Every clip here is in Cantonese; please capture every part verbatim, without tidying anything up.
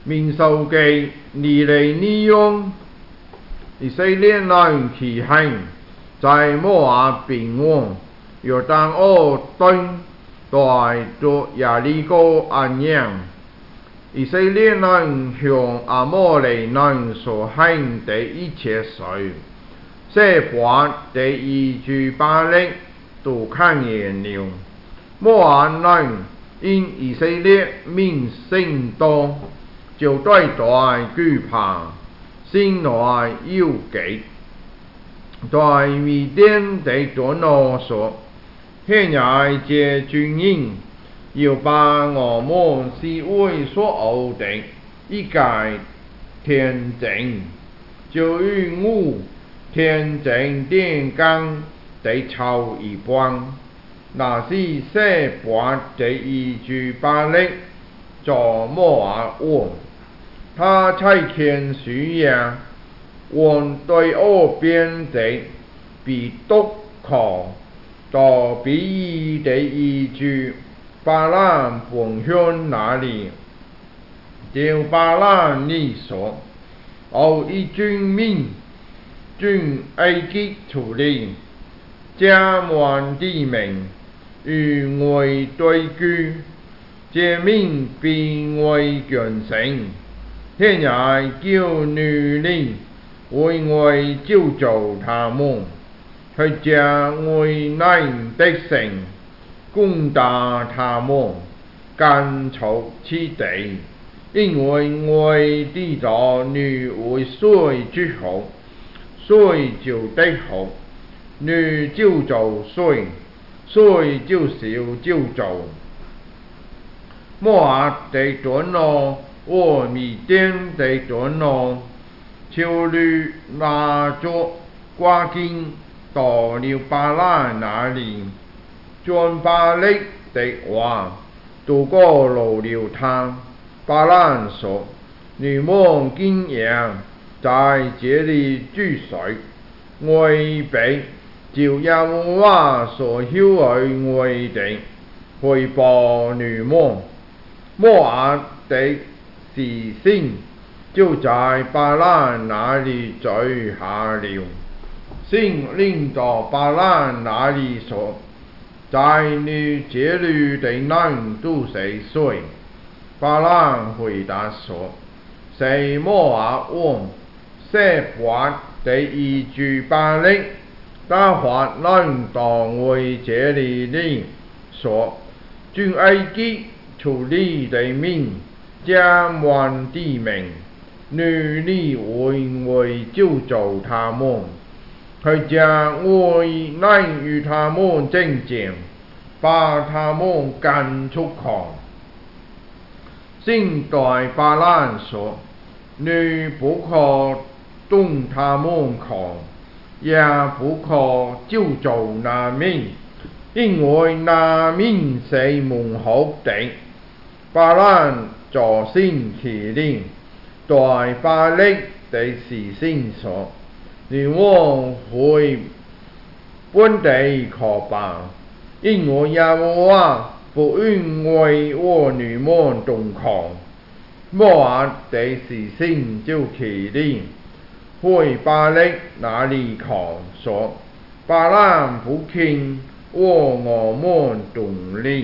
民數記二嚟呢樣，以色列人起行，在摩押平原，約旦河東對着耶利哥安營。以色列人向亞摩利人所行的一切事，西番的兒子巴力都看見了。摩押人因以色列民甚多，就對待懼怕，心內憂急。對米甸的長老說：現在這軍營要把我們四圍所有的一概填淨，就與我填淨田間的草一般。那是西番的兒子巴力做摩押王，他差遣書亞往對岸邊的比督考到比珥的兒子巴蘭本鄉那裡，叫巴蘭你說：有一軍民從埃及出來，迦南地民與我對居，這民比我強盛。現在叫你嚟為我救助他們，去將我難的城攻打他們，趕出此地。因為我知道你為誰之後，誰就得好，你救助誰，誰就受救助。摩押的長老和米甸的長老就律拿着掛金到了巴蘭那裡，將巴力的話都告訴了他。巴蘭說：你們今夜在這裡住睡，我必照耶和華所曉諭我的回報你們。摩押的士師就在巴蘭那裡聚下了。先領到巴蘭那裡說：在你這裡的人都是誰？巴蘭回答說：是摩押王西番的兒子巴力。他發人到我這裡來說：從埃及出來的民，迦南地民，你嚟為我救助他們，去將我難與他們爭戰，把他們趕出去。先對巴蘭說：你不可動他們口，也不可救助那民，因為那民是蒙福的。巴蘭就生氣了，對巴力的士師說：你們回本地去吧，因為耶和華不允我和你們同去。摩押的士師就起了，回巴力那裡去，說：巴蘭不肯和我們同來。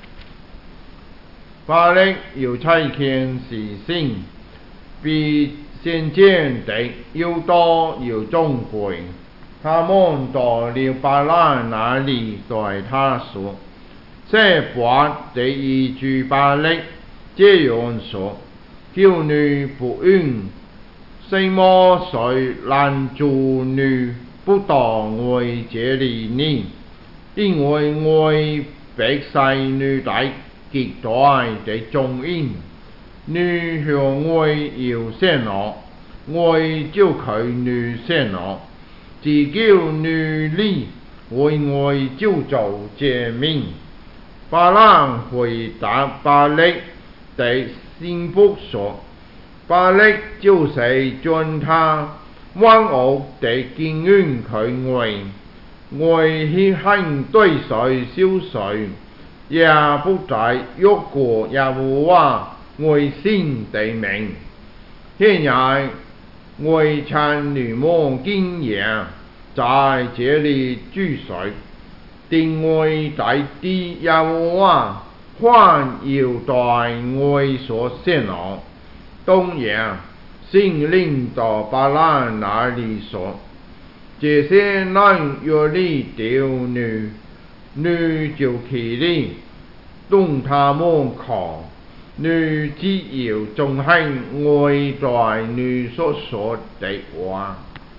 巴力又差遣士師，比先前的又多又尊貴。他們到了巴蘭那裡，對他說：西番的兒子巴力這樣說：叫你不允什麼誰攔住你不到我這裡呢？因為我必使你帶極大的眾人，你向我要什麼，我就給你什麼，只叫你嚟為我救助這民。巴蘭回答巴力的臣僕說：巴力就是將他萬惡的經驗給我，我去行對誰少誰，也不再越過耶和華为新地名。现在为参女魔经验在这里聚水，定为大地耶和华还要对我所显露。当然，心灵到巴兰那里说，这些男约里丢女，女就起哩，动他们靠。女只要仲行外在女所说的话，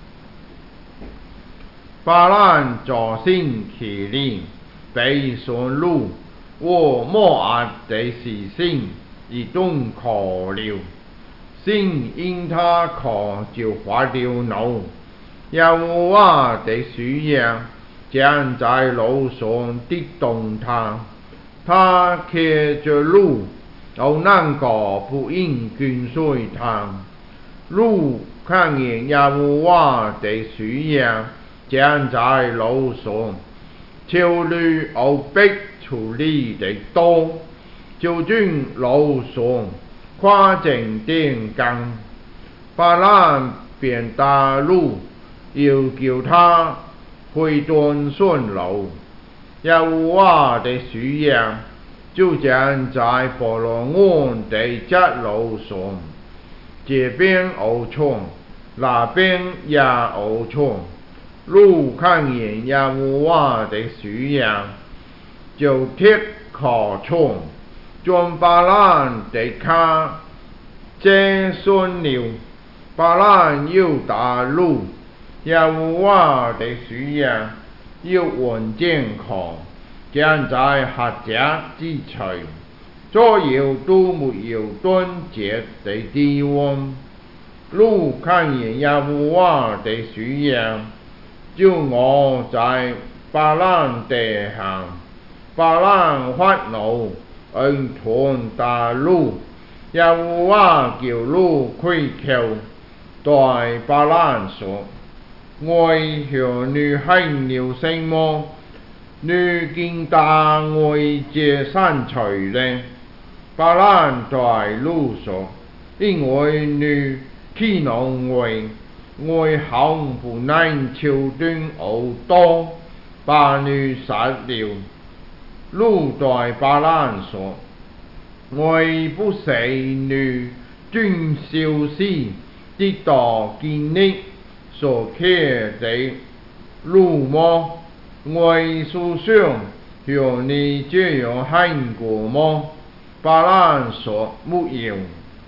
巴兰作心起哩，被son路，我摩押的事情已动可了，心因他可就发掉怒，耶和华的需要将在路上的动他，他骑着路。有那个不应跟随他，路看见耶和华的需要，将在路上，求你有逼处理的多，就准路上跨正电更，巴兰便大路，要叫他回转顺路，耶和华的需要。就将在波罗岸的窄路上，这边凹冲，那边也凹冲，路看见耶和华的需要，就贴靠冲，将巴兰的卡折损了，巴兰又大路，耶和华的需要，又稳健靠。将在客家之处，左右都没有端结的地方。路看见耶和华的需要，就我在巴兰地上，巴兰发怒，恩团大路，耶和华叫路开口，对巴兰说：我向你行了什么？你竟打我这山除呢？巴兰对路说：因为你欺弄我，我行不能求断好多，把你杀了。路对巴兰说：我不是你遵守时的道经历所开的路么？我所想向你这样行过吗？巴兰说没有。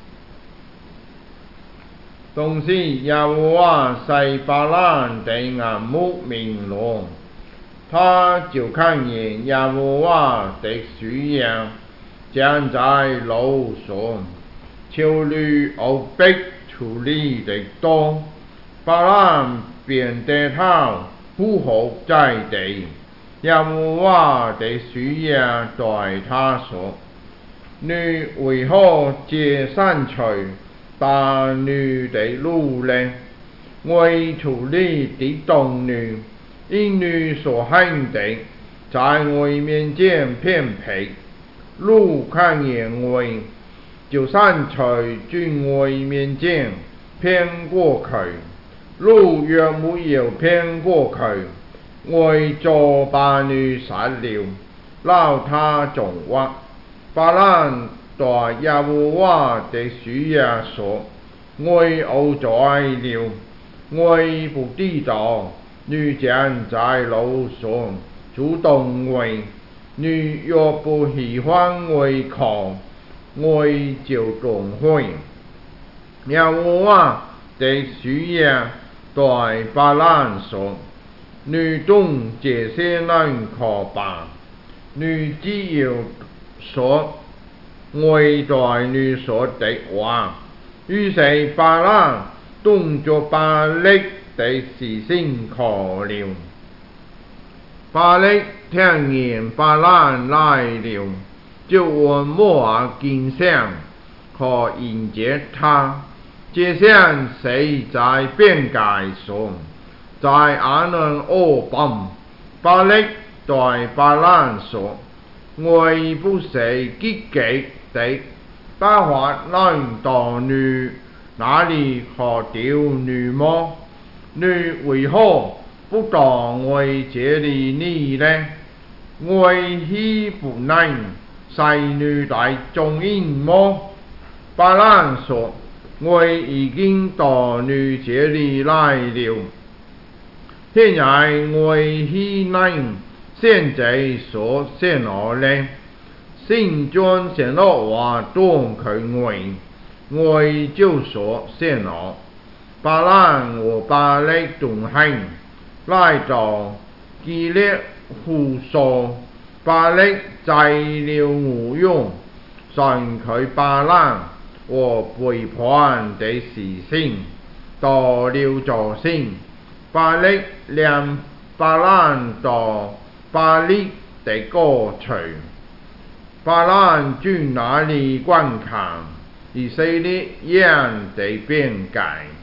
当时耶和华使巴兰的眼目明朗，他就看见耶和华的需要，将在路上，求你有逼处理的多，巴兰便低头。呼号在地，耶和华的需要对他说：你为何这山除打你的路呢？为处理的动女，因你所行的，在我面前偏僻，路看见我，就山除进我面前偏过去。路若没有偏过去，我就把你杀了，老他种话。巴兰对耶和华的需要说：我有罪了，我不知道你将在路上主动我，你若不喜欢我靠，我就动会。耶和华的需要对巴兰说：你懂这些人可吧？你只要说我对你说的话。于是巴兰动作巴力的事情可了。巴力听见巴兰来了，就问摩押经上可迎接他。这像谁在边界上，在阿伦奥邦，巴力对巴兰说：我不是积极的大法那道女哪里可丢女么？女为何不当为这里你呢？为希不能使女大众因么？巴兰说：我已经到女这里来了。现在我希能现在所显我呢？心中显了话中佢我，我就所显我。巴兰和巴力同行，来到基列湖所，巴力在了无用，上佢巴蘭和背叛的事情，到了座先，巴力令巴蘭到巴力的歌隨。巴蘭住那里觀看以色列人的邊界。